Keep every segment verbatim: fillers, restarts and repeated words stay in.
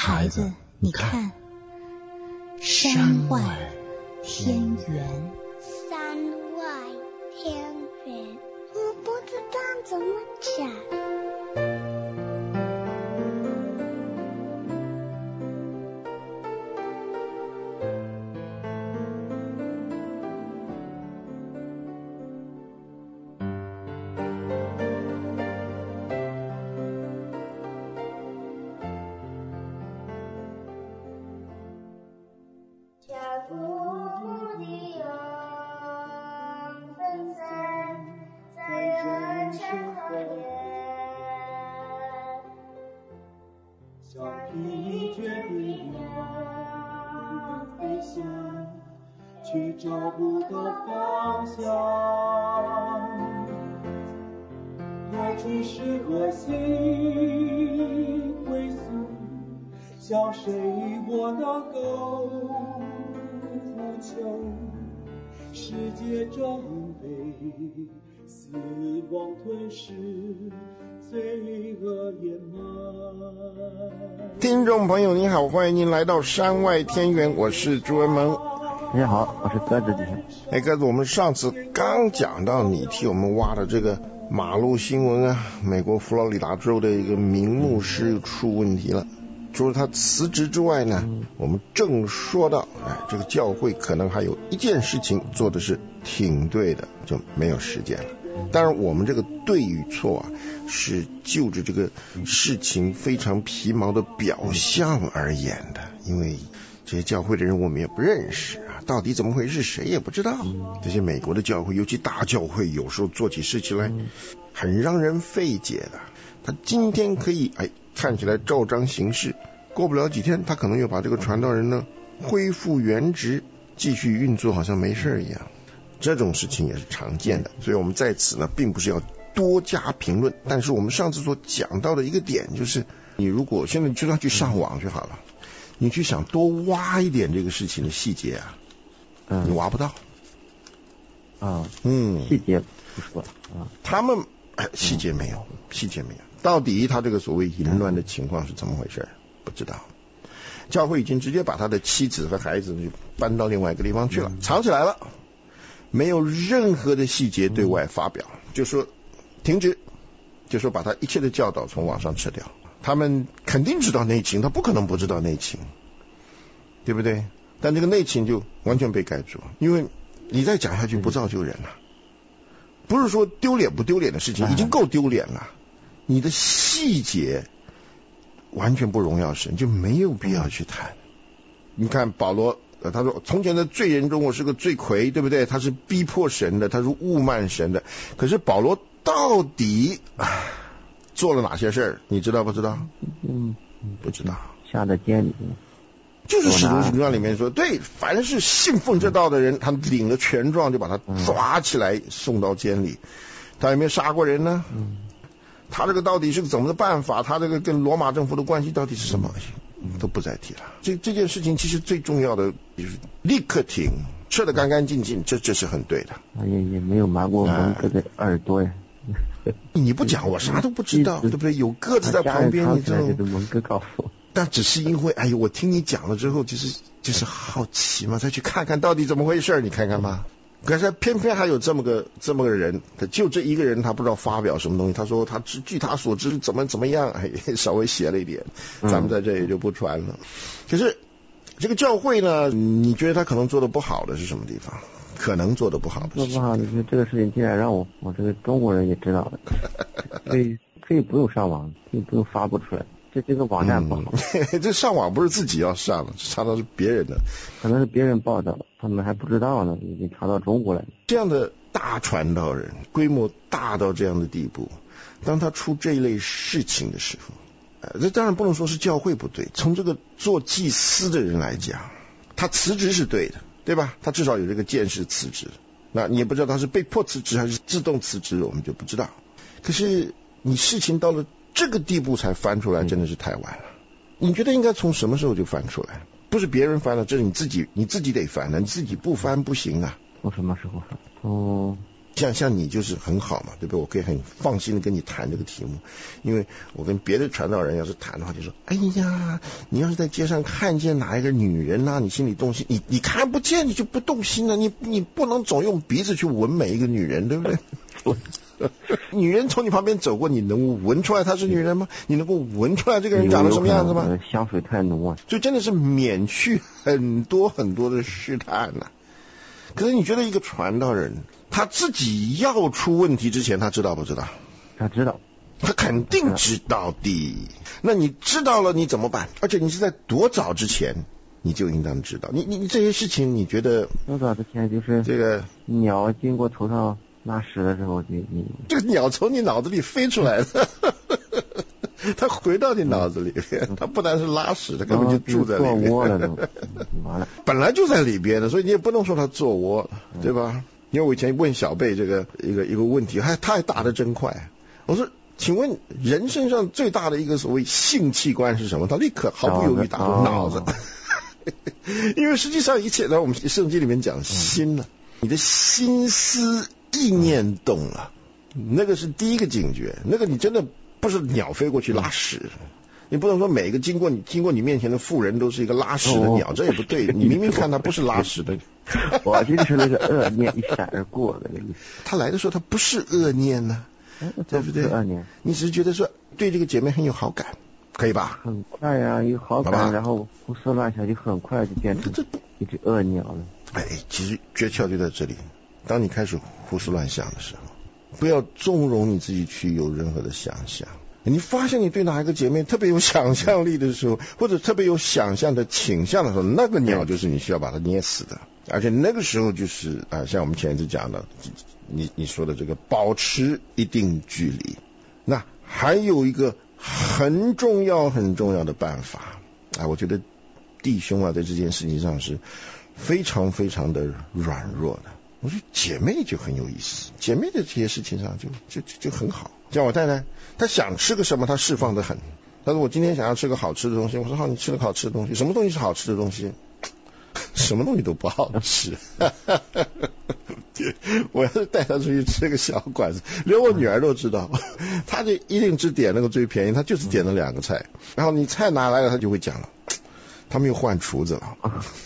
孩子，你看，山外天圆。 山外天圆，我不知道怎么讲。 去找不到方向，爱只是和心归宿，向谁我能够呼求？世界正被死亡吞噬，罪恶掩埋。 听众朋友您好，欢迎您来到山外天圆，我是朱文萌。 大家好，我是鸽子弟兄。 哎，鸽子，我们上次刚讲到你替我们挖的这个马路新闻啊，美国佛罗里达州的一个名牧师出问题了。除了他辞职之外呢，嗯、我们正说到，哎，这个教会可能还有一件事情做的是挺对的，就没有时间了。当然，我们这个对与错啊，是就着这个事情非常皮毛的表象而言的，因为这些教会的人我们也不认识啊，到底怎么回事谁也不知道。这些美国的教会，尤其大教会，有时候做起事情来很让人费解的。他今天可以哎看起来照章行事，过不了几天他可能又把这个传道人呢恢复原职，继续运作好像没事一样。这种事情也是常见的，所以我们在此呢并不是要多加评论，但是我们上次所讲到的一个点就是，你如果现在就要去上网就好了，你去想多挖一点这个事情的细节啊，嗯，你挖不到啊，嗯，细节不说啊， 他们细节没有，细节没有，到底他这个所谓淫乱的情况是怎么回事不知道。教会已经直接把他的妻子和孩子就搬到另外一个地方去了，藏起来了，没有任何的细节对外发表，就说停止，就说把他一切的教导从网上撤掉。他们肯定知道内情，他不可能不知道内情，对不对？但这个内情就完全被盖住，因为你再讲下去不造就人了。不是说丢脸不丢脸的事情，已经够丢脸了，你的细节完全不荣耀神，就没有必要去谈。你看保罗呃，他说从前的罪人中我是个罪魁，对不对？他是逼迫神的，他是侮慢神的。可是保罗到底做了哪些事儿？你知道不知道？ 嗯， 不知道。 下在监里， 就是使徒行传里面说，对，凡是信奉这道的人，他领了权状就把他抓起来送到监里。他有没有杀过人呢？嗯，他这个到底是个怎么的办法？他这个跟罗马政府的关系到底是什么？都不再提了。这这件事情其实最重要的就是立刻停，撤得干干净净，这这是很对的。 也也没有瞒过蒙哥的耳朵呀。 你不讲我啥都不知道，对不对？有鸽子在旁边，你这种蒙哥告诉我。 但只是因为哎呦，我听你讲了之后，就是就是好奇嘛，再去看看到底怎么回事，你看看吧。可是偏偏还有这么个这么个人，就这一个人，他不知道发表什么东西。他说他据他所知怎么怎么样，哎，稍微写了一点，咱们在这里就不传了。嗯、可是这个教会呢，你觉得他可能做的不好的是什么地方？可能做的不好的做不好，你说这个事情竟然让我我这个中国人也知道了，可以可以不用上网，可以不用发布出来。这这个网站不好， 嗯、这上网不是自己要上的，查到是别人的， 可能是别人报道，他们还不知道呢，已经查到中国来了。 这样的大传道人，规模大到这样的地步，当他出这一类事情的时候，呃，这当然不能说是教会不对，从这个做祭司的人来讲，他辞职是对的，对吧？他至少有这个见识辞职，那你也不知道他是被迫辞职还是自动辞职，我们就不知道。可是你事情到了这个地步才翻出来，真的是太晚了。你觉得应该从什么时候就翻出来？不是别人翻了，这是你自己，你自己得翻的，你自己不翻不行啊。 从什么时候翻？从像像你就是很好嘛，对不对？我可以很放心的跟你谈这个题目，因为我跟别的传道人要是谈的话，就说，哎呀，你要是在街上看见哪一个女人啊，你心里动心，你你看不见你就不动心了，你你不能总用鼻子去闻每一个女人，对不对？女人从你旁边走过，你能闻出来她是女人吗？你能够闻出来这个人长得什么样子吗？ 香水太浓啊， 所以真的是免去很多很多的试探了、啊。可是你觉得一个传道人他自己要出问题之前，他知道不知道？ 他知道， 他肯定知道的。那你知道了你怎么办？而且你是在多早之前你就应当知道。你你你这些事情你觉得多早之前就是这个鸟经过头上拉屎的时候，你你这个鸟从你脑子里飞出来的。他回到你脑子里面，他不但是拉屎，他根本就住在里面。 做窝了都，完了。 本来就在里边的，所以你也不能说他做窝，对吧？因为我以前问小贝这个一个一个问题，还他还答得真快。我说，请问人身上最大的一个所谓性器官是什么？他立刻毫不犹豫答出脑子。因为实际上一切，在我们圣经里面讲心了、啊，你的心思意念动了，那个是第一个警觉，那个你真的。不是鸟飞过去拉屎，你不能说每个经过你经过你面前的妇人都是一个拉屎的鸟，这也不对。你明明看它不是拉屎的， 我就是那个恶念一闪而过的那个意思。 他来的时候他不是恶念呢、啊，对不对？ 恶念， 你只是觉得说对这个姐妹很有好感，可以吧？ 很快呀、啊，有好感，然后胡思乱想，就很快就变成一只恶鸟了。 哎，其实诀窍就在这里，当你开始胡思乱想的时候。不要纵容你自己去有任何的想象。你发现你对哪一个姐妹特别有想象力的时候，或者特别有想象的倾向的时候，那个鸟就是你需要把它捏死的。而且那个时候就是啊，像我们前一次讲的，你你说的这个保持一定距离。那还有一个很重要很重要的办法啊，我觉得弟兄啊在这件事情上是非常非常的软弱的。我说姐妹就很有意思，姐妹的这些事情上就就就就很好。像我太太，她想吃个什么，她释放得很。她说我今天想要吃个好吃的东西，我说好，你吃个好吃的东西。什么东西是好吃的东西？什么东西都不好吃。我要是带她出去吃个小馆子，连我女儿都知道，她就一定只点那个最便宜，她就是点了两个菜。然后你菜拿来了，她就会讲了，他们又换厨子了。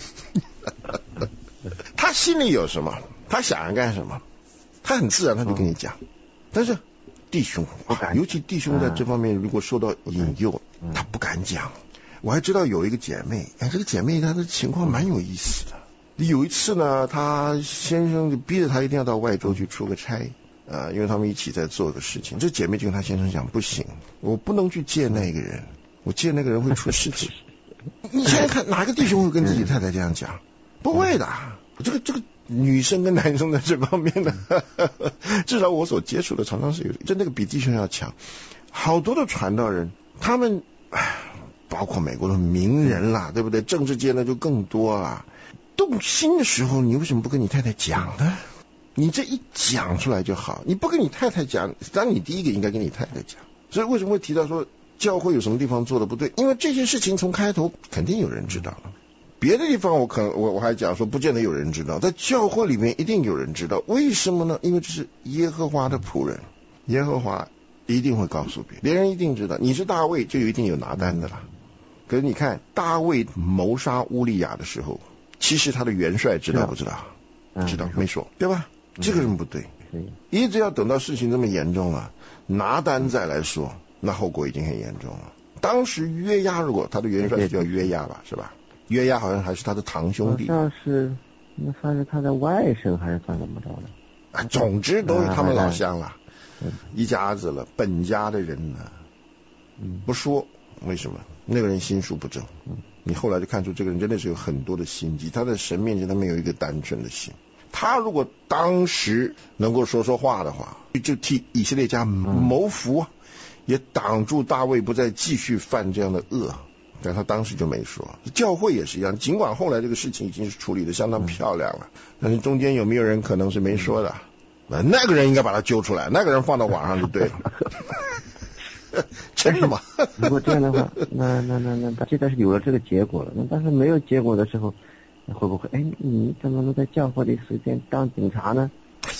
他心里有什么，他想要干什么，他很自然他就跟你讲。但是弟兄、啊、尤其弟兄在这方面如果受到引诱，他不敢讲。我还知道有一个姐妹，哎，这个姐妹她的情况蛮有意思的。有一次呢，她先生就逼着她一定要到外州去出个差啊、呃，因为他们一起在做个事情。这姐妹就跟她先生讲，不行，我不能去见那个人，我见那个人会出事情。你想想看，哪个弟兄会跟自己太太这样讲？不会的。这个这个女生跟男生在这方面呢，至少我所接触的常常是有，就那个比弟兄要强。好多的传道人，他们包括美国的名人啦，对不对？政治界呢就更多啦。动心的时候，你为什么不跟你太太讲呢？你这一讲出来就好，你不跟你太太讲，当然你第一个应该跟你太太讲。所以为什么会提到说教会有什么地方做的不对？因为这些事情从开头肯定有人知道了。别的地方我可能我我还讲说不见得有人知道，在教会里面一定有人知道。为什么呢？因为这是耶和华的仆人，耶和华一定会告诉别人，别人一定知道。你是大卫就一定有拿单的啦。可是你看大卫谋杀乌利亚的时候，其实他的元帅知道不知道？知道，没说，对吧？这个人不对，一直要等到事情这么严重了，拿单再来说，那后果已经很严重了。当时约押，如果他的元帅是叫约押吧，是吧？约押好像还是他的堂兄弟， 好像是那算是他的外甥还是算怎么着的？ 啊，总之都是他们老乡了，嗯、一家子了，本家的人呢，嗯，不说为什么？那个人心术不正，嗯，你后来就看出这个人真的是有很多的心机，他在神面前他没有一个单纯的心。他如果当时能够说说话的话，就替以色列家谋福啊，嗯、也挡住大卫不再继续犯这样的恶。但他当时就没说。教会也是一样，尽管后来这个事情已经是处理的相当漂亮了，但是中间有没有人可能是没说的？那个人应该把他揪出来，那个人放到网上就对了。真的吗？ 如果这样的话，那那那那那，现在是有了这个结果了。那但是没有结果的时候，会不会？哎，你怎么能在教会里随便当警察呢？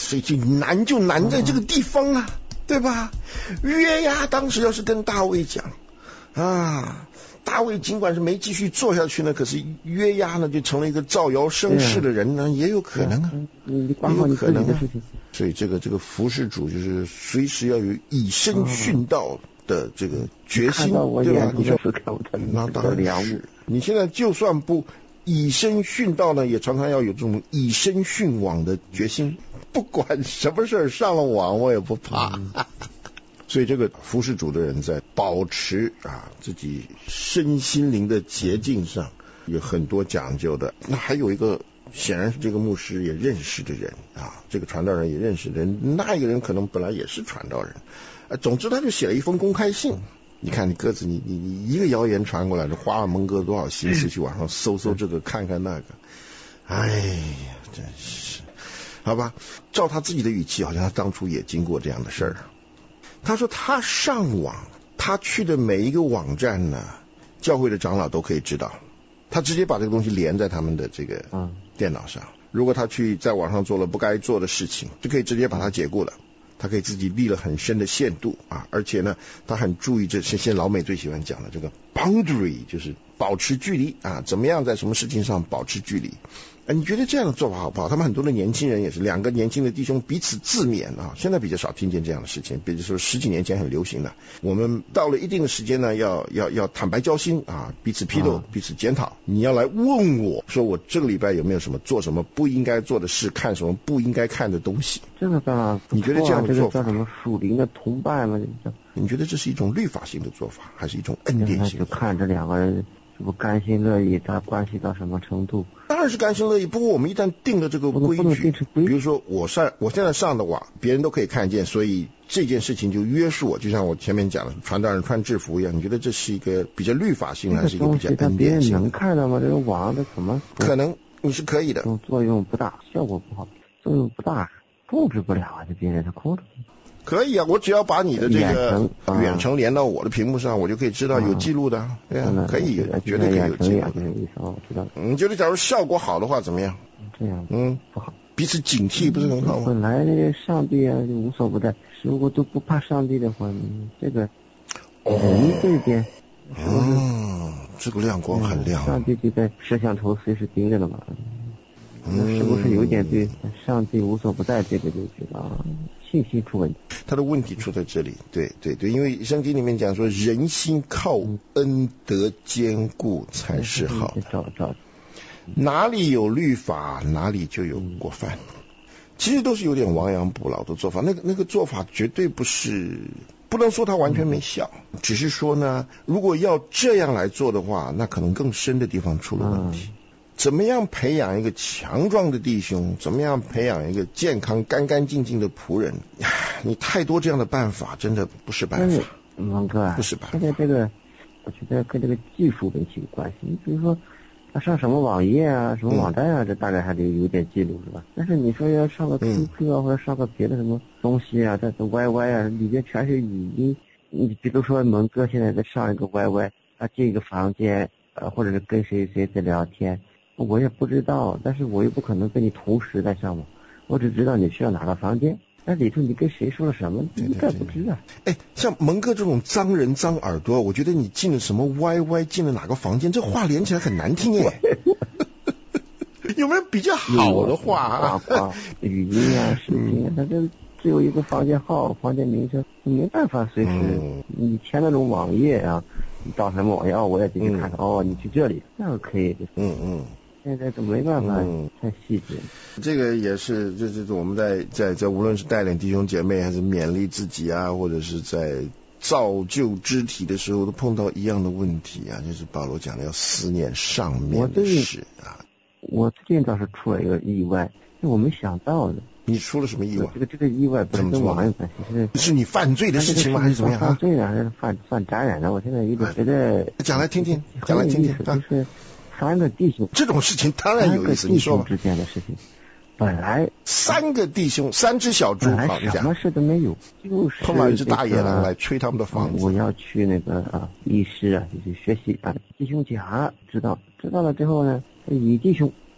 所以就难就难在这个地方啊，对吧？约押当时要是跟大卫讲啊，大卫尽管是没继续做下去呢，可是约押呢就成了一个造谣生事的人呢，也有可能啊， 你管好你自己的事情。 所以这个这个服侍主就是随时要有以身殉道的这个决心，对吧？你说那当然是，你现在就算不以身殉道呢，也常常要有这种以身殉网的决心，不管什么事儿上了网我也不怕。所以这个服侍主的人在保持啊自己身心灵的洁净上有很多讲究的。那还有一个显然是这个牧师也认识的人啊，这个传道人也认识的人，那一个人可能本来也是传道人，啊，总之他就写了一封公开信。你看你鸽子，你你你一个谣言传过来，就花了蒙哥多少心思去网上搜搜这个看看那个，哎呀，真是，好吧，照他自己的语气，好像他当初也经过这样的事儿。他说他上网，他去的每一个网站呢，教会的长老都可以知道，他直接把这个东西连在他们的这个电脑上。如果他去在网上做了不该做的事情，就可以直接把他解雇了。他给自己立了很深的限度啊，而且呢，他很注意这是现在老美最喜欢讲的这个 boundary， 就是保持距离啊，怎么样在什么事情上保持距离。啊，你觉得这样的做法好不好？他们很多的年轻人也是两个年轻的弟兄彼此自勉啊，现在比较少听见这样的事情，比如说十几年前很流行的。我们到了一定的时间呢，要要要坦白交心啊，彼此批斗，彼此检讨。你要来问我说我这个礼拜有没有什么做什么不应该做的事，看什么不应该看的东西。 这个当然， 你觉得这样的做法， 这个叫什么属灵的同伴吗？ 你觉得这是一种律法性的做法，还是一种恩典性的？ 就看这两个人是不甘心乐意，他关系到什么程度？ 当然是甘心乐意。不过我们一旦定了这个规矩，比如说我上我现在上的网，别人都可以看见，所以这件事情就约束我。就像我前面讲的，传道人穿制服一样。你觉得这是一个比较律法性，还是一个比较恩典性？ 别人能看到吗？这个网这怎么可能你是可以的？ 作用不大，效果不好，作用不大，控制不了啊！这别人他控制不了。 可以啊，我只要把你的这个远程连到我的屏幕上，我就可以知道有记录的，对啊，可以，绝对可以有记录的。你觉得假如效果好的话怎么样？ 这样， 嗯， 不好， 彼此警惕不是很好吗？ 本来那个上帝啊就无所不在，如果都不怕上帝的话，这个人这边， 嗯，这个亮光很亮， 上帝就在摄像头随时盯着了嘛。那是不是有点对上帝无所不在这个就知道信息出问题？ 他的问题出在这里，对对对，因为圣经里面讲说，人心靠恩德坚固才是好的。 找找， 哪里有律法，哪里就有过犯。其实都是有点亡羊补牢的做法，那个那个做法绝对不是，不能说它完全没效，只是说呢，如果要这样来做的话，那可能更深的地方出了问题。怎么样培养一个强壮的弟兄？怎么样培养一个健康、干干净净的仆人？你太多这样的办法，真的不是办法。 王哥， 不是办法。 现在这个，我觉得跟这个技术问题有关系。你比如说，他上什么网页啊、什么网站啊，嗯、这大概还得有点记录，是吧？但是你说要上个 Q Q 啊，嗯、或者上个别的什么东西啊，这这 Y Y 啊，里边全是语音。你比如说，蒙哥现在在上一个 Y Y， 他进一个房间，呃，或者是跟谁谁在聊天。我也不知道，但是我又不可能跟你同时在上网，我只知道你需要哪个房间，那里头你跟谁说了什么，你该不知啊。 哎，像蒙哥这种脏人脏耳朵，我觉得你进了什么 Y Y， 进了哪个房间，这话连起来很难听耶。有没有比较好的话啊？ 语音啊、视频啊，它这只有一个房间号、房间名称，你没办法随时。嗯、以前那种网页啊。你到什么网页，我也进去看看、嗯、哦，你去这里，那个可以。 嗯嗯， 现在都没办法、嗯、太细致。 这个也是，这是我们在在在无论是带领弟兄姐妹，还是勉励自己啊，或者是在造就肢体的时候，都碰到一样的问题啊，就是保罗讲的要思念上面的事啊。 我最近倒是出了一个意外，是我没想到的。 你出了什么意外？ 这个这个意外不是跟网有关系，是是你犯罪的事情吗？还是怎么样？ 犯罪啊，还是犯犯沾染的？我现在有点觉得。 讲来听听，讲来听听。 就是三个弟兄， 这种事情当然有意思。你说吧。 之间的事情，本来三个弟兄，三只小猪， 好像什么事都没有，就是碰到一只大野狼来吹他们的房子。 我要去那个啊，医师啊，就是学习啊。弟兄甲知道知道了之后呢，乙弟兄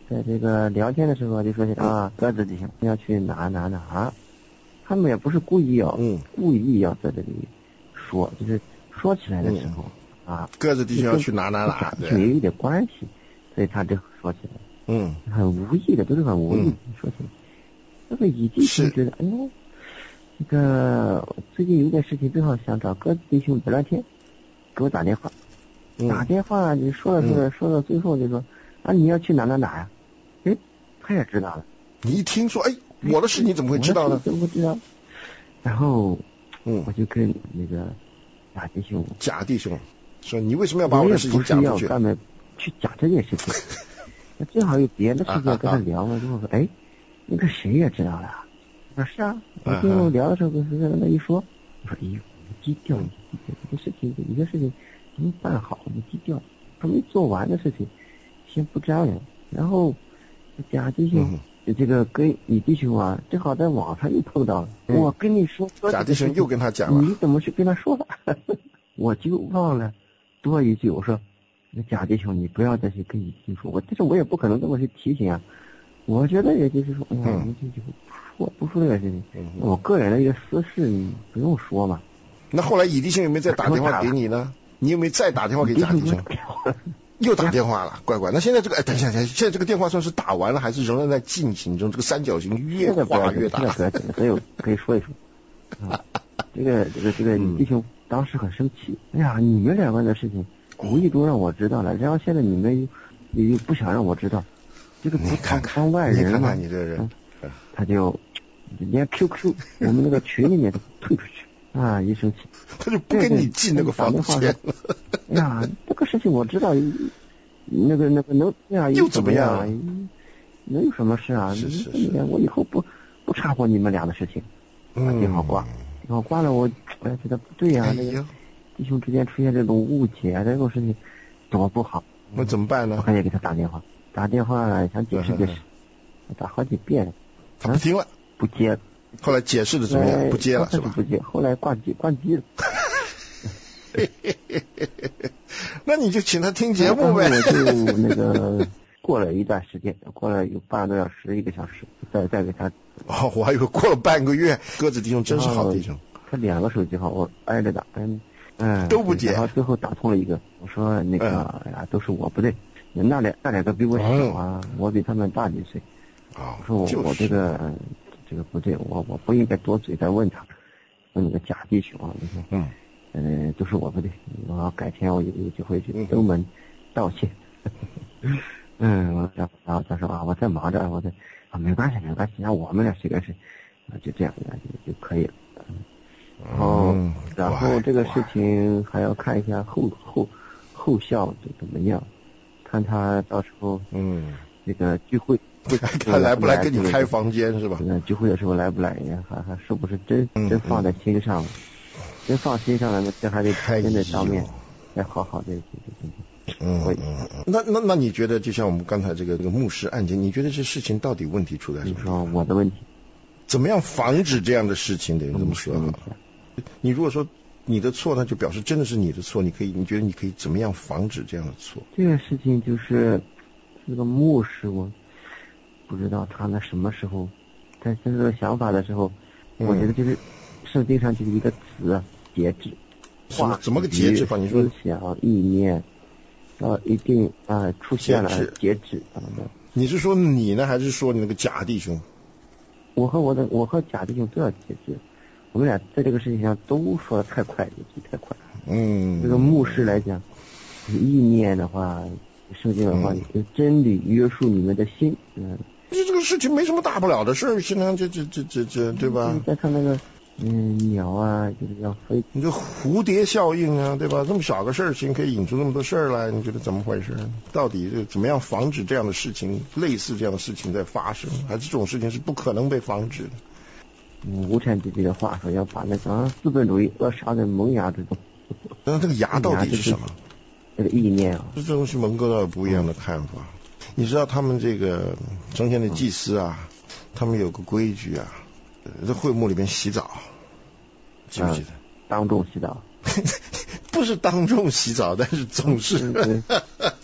在这个聊天的时候就说起啊，鸽子弟兄要去哪哪哪，他们也不是故意要，嗯，故意要在这里说，就是说起来的时候、嗯、啊， 鸽子弟兄要去哪哪哪， 对，也有点关系，所以他这说起来， 嗯， 很无意的，都是很无意的、嗯、说起来。这个乙弟兄觉得，哎呦，这个最近有点事情，正好想找鸽子弟兄聊聊天，给我打电话，嗯、打电话你说了说了、嗯，说到最后就说啊，你要去哪哪哪呀？哎，他也知道了。 你一听说，哎，我的事你怎么会知道呢？ 怎么会知道？然后，嗯，我就跟那个贾弟兄， 贾弟兄说，你为什么要把我的事情讲出去？ 我也不是要专门去讲这件事情，那正好有别的事情要跟他聊嘛，就我说，哎，那个谁也知道了。我说是啊，我跟我聊的时候跟谁跟他一说，我说，哎呦，低调，低调，这个事情，有些事情没办好，你低调，还没做完的事情，先不张扬。然后贾弟兄。嗯，这个跟乙弟兄啊，正好在网上又碰到了。嗯、我跟你说， 贾弟兄又跟他讲了， 你怎么去跟他说了？我就忘了多一句，我说，那贾弟兄，你不要再去跟乙弟兄说，我但是我也不可能这么去提醒啊。我觉得也就是说，哎呀，你这就不说不说这个事情，嗯、我个人的一个私事，你不用说嘛。 那后来乙弟兄有没有再打电话给你呢？你有没有再打电话给贾弟兄？又打电话了，乖乖。那现在这个，哎，等一下，等一下，现在这个电话算是打完了，还是仍然在进行中？这个三角形越画越大。 这个所以我可以说一说。啊、这个这个这个弟兄当时很生气，哎呀，你们两个人的事情无意中让我知道了，然后现在你们又不想让我知道，这个不当当外人嘛？ 你看看你这人， 嗯、他就连 Q Q 我们那个群里面都退出去。啊！一生气， 他就不跟你进那个房间了。 哎呀，这个事情我知道，那个那个能这样又怎么样、 啊？能有什么事啊？ 是是是， 我以后不不插和你们俩的事情，嗯，电话挂，电话挂了，我我觉得不对呀、啊，那个弟兄之间出现这种误解，这种事情多不好。 那怎么办呢？ 我赶紧给他打电话，打电话想解释解释，我打好几遍了， 他不听了， 不接了。 后来解释的怎么样？不接了是吧？ 不接，后来挂机关机了。 那你就请他听节目呗。 我就那个过了一段时间，过了有半个多小时、一个小时，再再给他。 哦，我还以为过了半个月。鸽子弟兄真是好弟兄。 他两个手机号我挨着打，嗯嗯， 都不接。 然后最后打通了一个，我说那个哎呀，都是我不对，那两那两个比我小啊，嗯、我比他们大几岁。 哦， 我说我、就是、我这个。这个不对，我我不应该多嘴再问他，问那个贾弟兄啊，你说，嗯，呃，都是我不对，我改天我有有机会去登门道歉。嗯，然后然后他说啊，我在忙着，我在啊，没关系没关系，让我们俩谁跟谁，啊，就这样就就可以了。嗯，然后、嗯、然后这个事情还要看一下后后后效怎么样，看他到时候嗯这个聚会。 看来不来跟你开房间是吧？ 聚会的时候来不来呀？还还是不是真、嗯、真放在心上了？真放心上了，那这还得真的当面再好好的。 嗯嗯，那那那你觉得，就像我们刚才这个这个牧师案件，你觉得这事情到底问题出在什么？ 你说我的问题， 怎么样防止这样的事情的？这么说好了。你如果说你的错，那就表示真的是你的错。你可以，你觉得你可以怎么样防止这样的错？ 这个事情就是这个牧师我。不知道他那什么时候在这个想法的时候、嗯、我觉得就是圣经上就是一个词节制， 话怎么个节制法？你说思想意念到一定啊、呃、出现了节制啊。 你是说你呢，还是说你那个贾弟兄？ 我和我的我和贾弟兄都要节制，我们俩在这个事情上都说的太快，语气太快。嗯，这个牧师来讲，意念的话，圣经的话，嗯、真理约束你们的心，嗯。 这这个事情没什么大不了的事儿，现在这这这这这对吧？ 你再看那个嗯鸟啊，就是要飞， 你这蝴蝶效应啊，对吧？这么小个事情可以引出那么多事儿来，你觉得怎么回事？到底是怎么样防止这样的事情，类似这样的事情在发生？还是这种事情是不可能被防止的？ 嗯，无产阶级的话说，要把那个资本主义扼杀在萌芽之中。 那这个芽到底是什么？ 这个意念啊， 这东西蒙哥倒有不一样的看法。嗯，你知道他们这个中间的祭司啊，嗯、他们有个规矩啊，在会幕里边洗澡，记不记得？ 嗯、当众洗澡， 不是当众洗澡，但是总是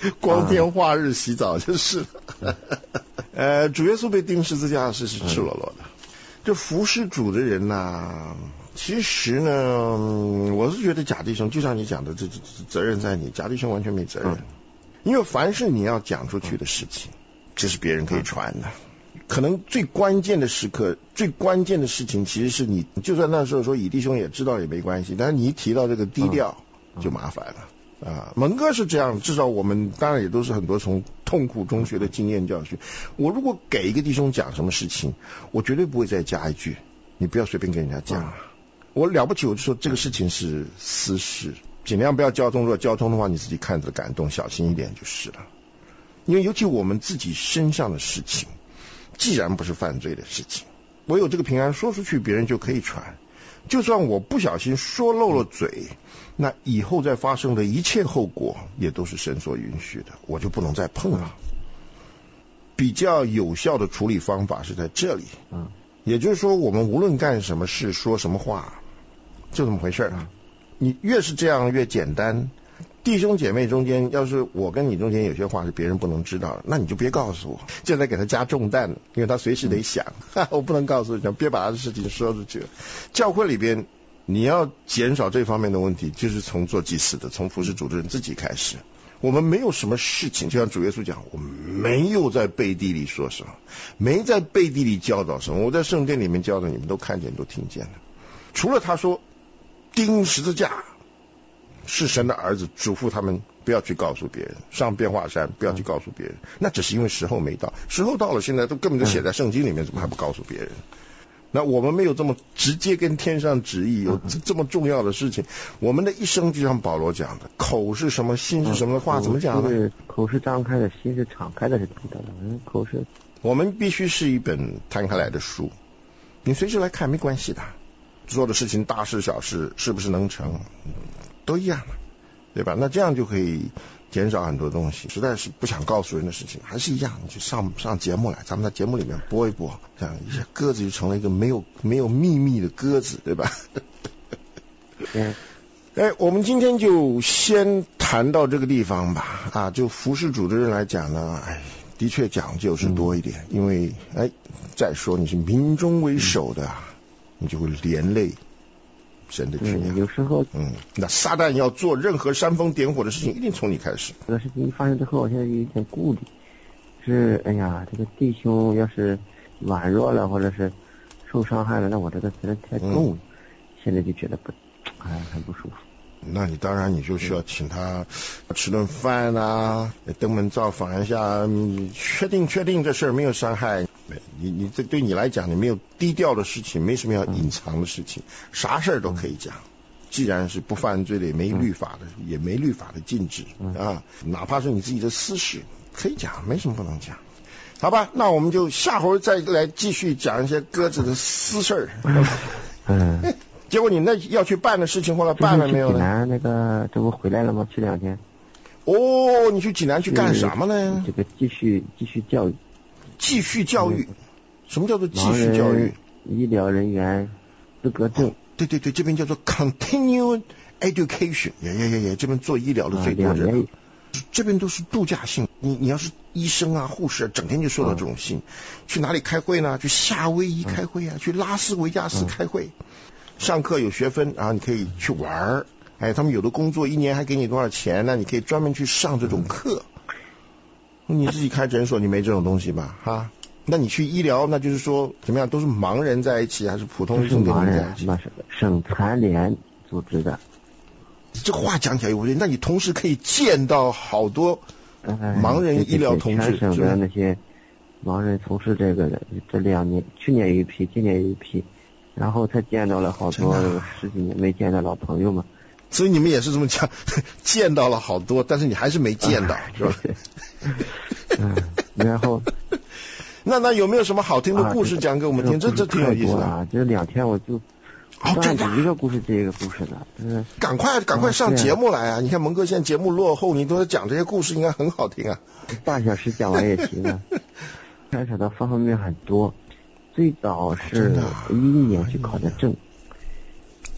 光天化日洗澡就是了。呃，主耶稣被钉十字架是是赤裸裸的。这服侍主的人呐、啊，其实呢，我是觉得贾弟兄就像你讲的，这这责任在你，贾弟兄完全没责任，因为凡是你要讲出去的事情，这是别人可以传的。可能最关键的时刻，最关键的事情，其实是你，就算那时候说以弟兄也知道也没关系，但是你一提到这个低调，就麻烦了。啊，蒙哥是这样，至少我们当然也都是很多从痛苦中学的经验教训。我如果给一个弟兄讲什么事情，我绝对不会再加一句，你不要随便跟人家讲。嗯、我了不起，我就说这个事情是私事，尽量不要交通。如果交通的话，你自己看着感动，小心一点就是了。因为尤其我们自己身上的事情，既然不是犯罪的事情，我有这个平安说出去，别人就可以传。就算我不小心说漏了嘴，那以后再发生的一切后果也都是神所允许的，我就不能再碰了。比较有效的处理方法是在这里，嗯，也就是说，我们无论干什么事、说什么话，就这么回事啊。你越是这样越简单。弟兄姐妹中间，要是我跟你中间有些话是别人不能知道的，那你就别告诉我，就在给他加重担，因为他随时得想，哈，我不能告诉你，别把他的事情说出去了。教会里边你要减少这方面的问题，就是从做祭司的，从服侍主的人自己开始。我们没有什么事情，就像主耶稣讲，我没有在背地里说什么，没在背地里教导什么，我在圣殿里面教的，你们都看见都听见了。除了他说钉十字架是神的儿子，嘱咐他们不要去告诉别人，上变化山不要去告诉别人，那只是因为时候没到，时候到了，现在都根本就写在圣经里面，怎么还不告诉别人？那我们没有这么直接跟天上旨意，有这么重要的事情，我们的一生就像保罗讲的，口是什么，心是什么的话，怎么讲呢？ 口是张开的，心是敞开的，是知道的。口是， 我们必须是一本摊开来的书，你随时来看没关系的，做的事情大事小事是不是能成？都一样，对吧？那这样就可以减少很多东西。实在是不想告诉人的事情，还是一样，你就上上节目来，咱们在节目里面播一播，这样一下鸽子就成了一个没有没有秘密的鸽子，对吧？嗯，哎，我们今天就先谈到这个地方吧。啊，就服侍主的人来讲呢，哎，的确讲究是多一点，嗯、因为哎，再说你是民中为首的，你就会连累神的君嗯，有时候， 嗯，那撒旦要做任何煽风点火的事情，一定从你开始。 这个事情一发生之后，我现在有一点顾虑，是，哎呀，这个弟兄要是软弱了，或者是受伤害了，那我这个责任太重了，嗯、现在就觉得不，哎，很不舒服。 那你当然你就需要请他吃顿饭啊，登门造访一下，确定确定这事儿没有伤害你，你这对你来讲，你没有低调的事情，没什么要隐藏的事情，啥事儿都可以讲。既然是不犯罪的，也没律法的，也没律法的禁止啊，哪怕是你自己的私事，可以讲，没什么不能讲。好吧，那我们就下回再来继续讲一些鸽子的私事儿。嗯。结果你那要去办的事情后来办了没有呢？ 济南那个这不回来了吗？去两天。 哦，你去济南去干什么呢？ 这个继续继续教育。 继续教育？嗯、什么叫做继续教育？ 医疗人员资格证、哦。对对对，这边叫做 continue education。呀呀呀呀，这边做医疗的最多人。啊、这边都是度假性。你你要是医生啊、护士啊，整天就收到这种信。嗯、去哪里开会呢？去夏威夷开会啊，嗯、去拉斯维加斯开会。嗯上课有学分，然后你可以去玩，哎，他们有的工作一年还给你多少钱呢？你可以专门去上这种课。你自己开诊所，你没这种东西吧？哈，那你去医疗，那就是说怎么样？都是盲人在一起，还是普通人跟你在一起？ 那是省残联组织的。 这话讲起来有问题，那你同时可以见到好多盲人医疗同志， 全省的那些盲人从事这个的，这两年，去年有一批，今年有一批。然后才见到了好多十几年没见的老朋友嘛， 所以你们也是这么讲，见到了好多，但是你还是没见到，是吧？ 嗯，然后那那有没有什么好听的故事讲给我们听？啊、这这挺有意思的啊！这两天我就哦，这一个故事接一个故事的，嗯， 赶快赶快上节目来啊！你看蒙哥现在节目落后，你都在讲这些故事，应该很好听啊。 半小时讲完也行啊，牵扯到方方面面很多。最早是一一年去考的证， 一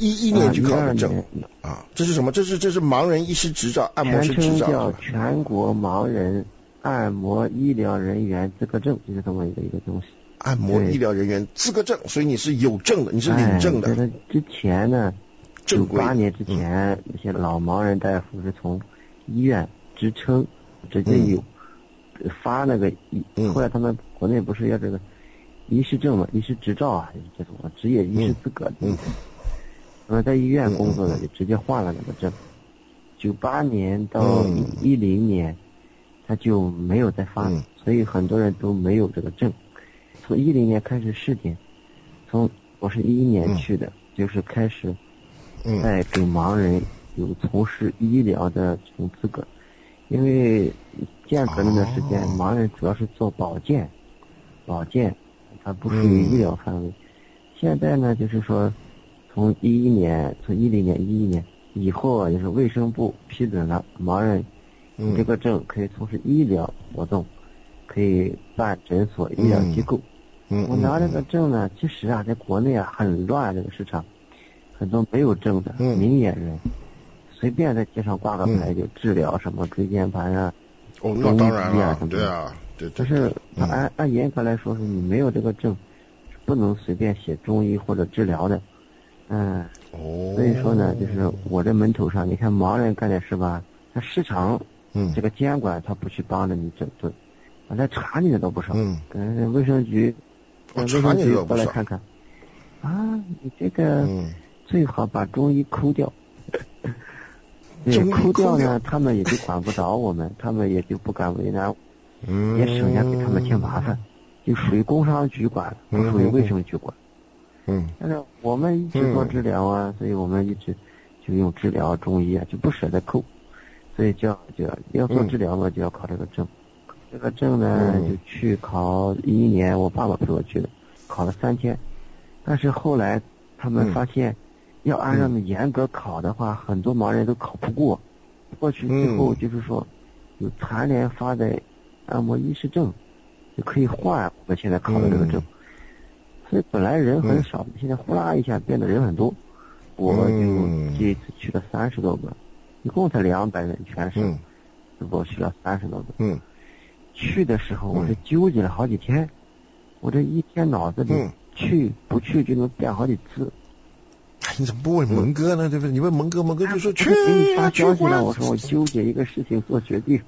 一一年去考的证啊，这是什么？这是这是盲人医师执照，按摩师执照， 全称叫全国盲人按摩医疗人员资格证，就是这么一个一个东西。 按摩医疗人员资格证，所以你是有证的，你是领证的。 哎、在之前呢，九八年之前，那、嗯、些老盲人大夫是从医院职称直接有、嗯、发那个， 嗯、 后来他们国内不是要这个医师证嘛，医师执照啊，这种职业医师资格的。嗯。那么在医院工作的就直接换了那个证。九八年到一零年，他就没有再发， 嗯、 所以很多人都没有这个证。从一零年开始试点，从我是一一年去的，嗯、就是开始在给盲人有从事医疗的这种资格，因为间隔那段时间，哦、盲人主要是做保健，保健它不属于医疗范围。嗯、现在呢，就是说从一一年，从一零年、一一年以后啊，就是卫生部批准了盲人有这个证可以从事医疗活动，可以办诊所、医疗机构。 嗯， 我拿这个证呢，其实啊，在国内啊很乱，这个市场很多没有证的明眼人，随便在街上挂个牌就治疗什么椎间盘啊、 哦，那当然了， 什么对啊，对。 但是按按严格来说，是你没有这个证，不能随便写中医或者治疗的。嗯， 哦， 所以说呢，就是我这门头上，你看盲人干点事吧，他市场， 嗯， 这个监管他不去帮着你整顿，啊，来查你的都不少， 嗯， 跟卫生局。卫生局过来看看，啊，你这个最好把中医抠掉。 中医抠掉呢，他们也就管不着我们，他们也就不敢为难， 嗯， 也省下给他们添麻烦，就属于工商局管，不属于卫生局管。 嗯， 但是我们一直做治疗啊，所以我们一直就用治疗中医啊，就不舍得抠，所以就要就要要做治疗嘛，就要考这个证。这个证呢，就去考一一年，我爸爸陪我去的，考了三天。但是后来他们发现，要按照严格考的话，很多盲人都考不过。过去最后就是说，有残联发的按摩医师证，就可以换我们现在考的这个证。所以本来人很少，现在呼啦一下变得人很多。我就这一次去了三十多个，一共才两百人全省，我去了三十多个。 嗯。 去的时候我是纠结了好几天，嗯、我这一天脑子里去、嗯、不去就能变好几次。 哎，你怎么不问蒙哥呢？对不对？你问蒙哥，蒙哥就说去给你发消息了。我说我纠结一个事情做决定。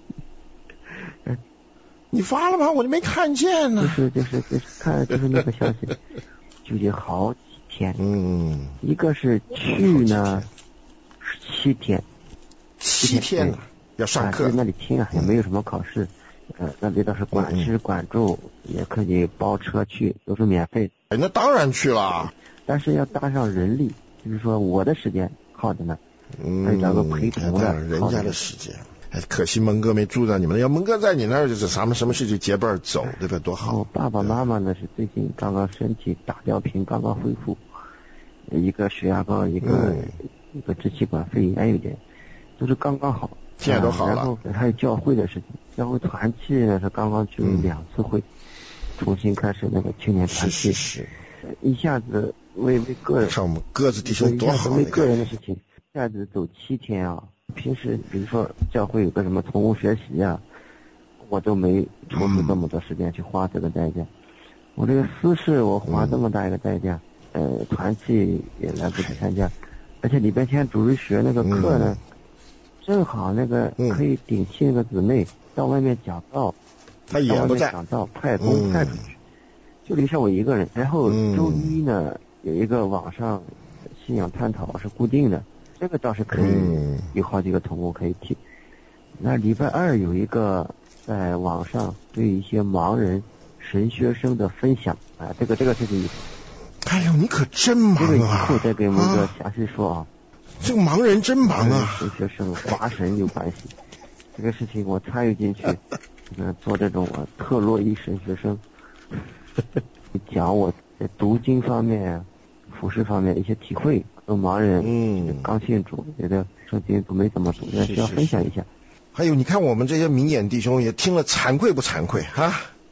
你发了吗？我就没看见呢。 就是就是就是看就是那个消息，纠结好几天。 嗯。 一个是去呢，是七天。 七天呢？要上课。 在那里听啊，也没有什么考试。呃，那里倒是管吃管住，嗯、也可以包车去，都是免费。 哎，那当然去了， 但是要搭上人力，就是说我的时间耗着呢， 嗯， 还找个陪同的， 人家的时间。哎，可惜蒙哥没住在你们，要蒙哥在你那儿，就是咱们什么事就结伴走，对吧？多好。 我爸爸妈妈呢是最近刚刚身体打吊瓶，刚刚恢复，一个血压高，一个、嗯、一个支气管肺炎有点，都是刚刚好。 现在都好了。 然后还有教会的事情，教会团契呢是刚刚去了两次会，嗯、重新开始那个青年团契。 是是是。 一下子为为个人， 像我们鸽子弟兄多好， 为个人的事情，一下子走七天啊！平时比如说教会有个什么宠物学习啊，我都没抽出这么多时间去花这个代价。嗯、我这个私事我花这么大一个代价，嗯、呃，团契也来不及参加，而且礼拜天主日学那个课呢。嗯正好那个可以顶替那个姊妹到外面讲道， 他也不在讲道派工派出去，就留下我一个人。然后周一呢有一个网上信仰探讨是固定的，这个倒是可以有好几个同工可以替。那礼拜二有一个在网上对一些盲人神学生的分享啊，这个这个事情。 哎呦，你可真忙啊！ 这个以后再给我们个详细说啊。 这个盲人真忙啊！ 神学生华神有关系，这个事情我参与进去，呃，做这种啊特洛伊神学生，讲我在读经方面、服饰方面一些体会，跟盲人嗯刚信主，觉得圣经都没怎么读，需要分享一下。 还有，你看我们这些明眼弟兄也听了，惭愧不惭愧啊？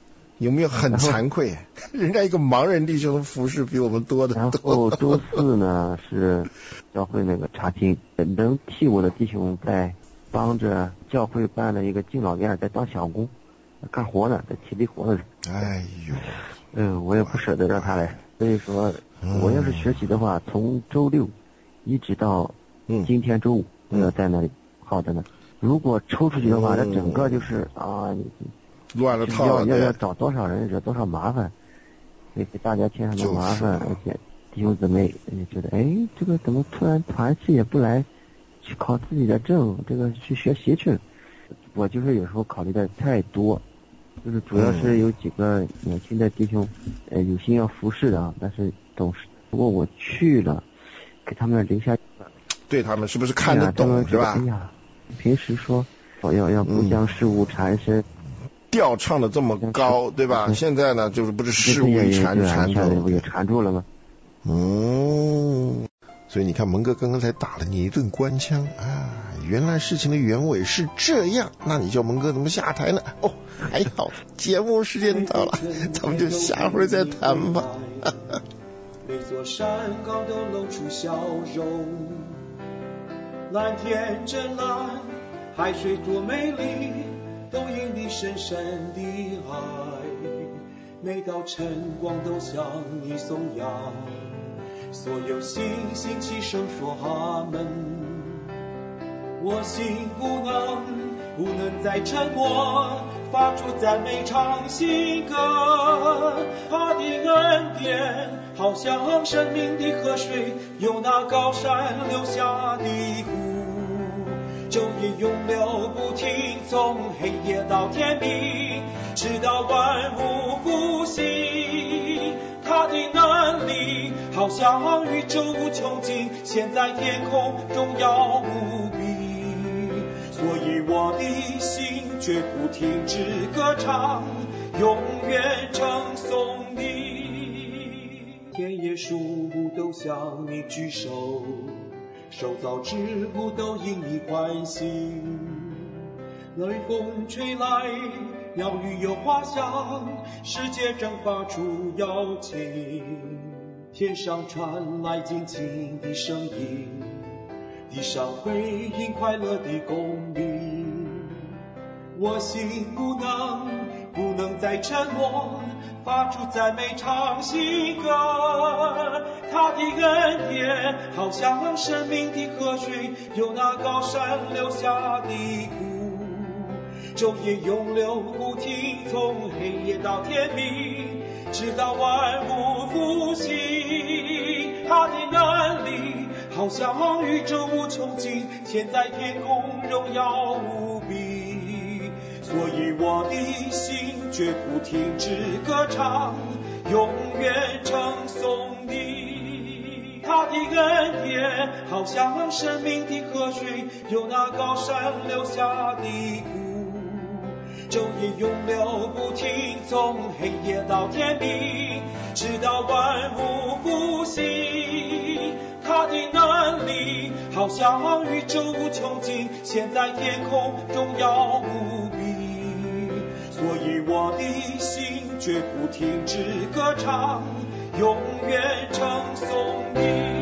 有没有很惭愧？人家一个盲人弟兄的服侍比我们多的多。 然后周四呢是教会那个查经，能替我的弟兄在帮着教会办了一个敬老院，在当小工干活呢，在体力活呢。 哎呦， 嗯，我也不舍得让他来，所以说我要是学习的话，从周六一直到今天周五都要在那里好的呢。如果抽出去的话，那整个就是啊， 乱了套了， 要要要找多少人，惹多少麻烦，给给大家添上的麻烦，而且弟兄姊妹也觉得，哎，这个怎么突然团契也不来去考自己的证，这个去学习去了。我就是有时候考虑的太多，就是主要是有几个年轻的弟兄，呃，有心要服侍的啊，但是懂事。如果我去了，给他们留下， 对他们是不是看得懂、哎、是吧？ 哎呀，平时说要要不将事物缠身， 调唱的这么高，对吧？嗯、现在呢，就是不是事物缠缠住， 不也缠住了吗？ 嗯，所以你看，蒙哥刚刚才打了你一顿官腔啊！原来事情的原委是这样，那你叫蒙哥怎么下台呢？哦，还好，节目时间到了，咱们就下回再谈吧。 每座山岗都露出笑容，蓝天真蓝，海水多美丽，都因你深深的爱。每道晨光都向你颂扬，所有星星齐声说阿门。我心不能不能再沉默，发出赞美唱新歌。他的恩典好像生命的河水，由那高山流下的湖，昼夜永流不停，从黑夜到天明，直到万物复兴。他的能力好像宇宙无穷尽，现在天空荣耀无比，所以我的心绝不停止歌唱，永远称颂你。田野树木都向你举手，受造之物都因你欢喜。雷风吹来，鸟语有花香，世界正发出邀请。天上传来尽情的声音，地上回应快乐的公鸣。我心不能不能再沉默，发出赞美唱新歌。他的恩典好像生命的河水，由那高山流下的湖，昼夜永流不停，从黑夜到天明，直到万物复兴。他的能力好像宇宙无穷尽，现在天空荣耀无比，所以我的心绝不停止歌唱，永远称颂你。他的恩典好像生命的河水，由那高山流下的湖，昼夜永流不停，从黑夜到天明，直到万物复兴。他的能力好像宇宙无穷尽，现在天空荣耀无比，所以我的心绝不停止歌唱，永远称颂你。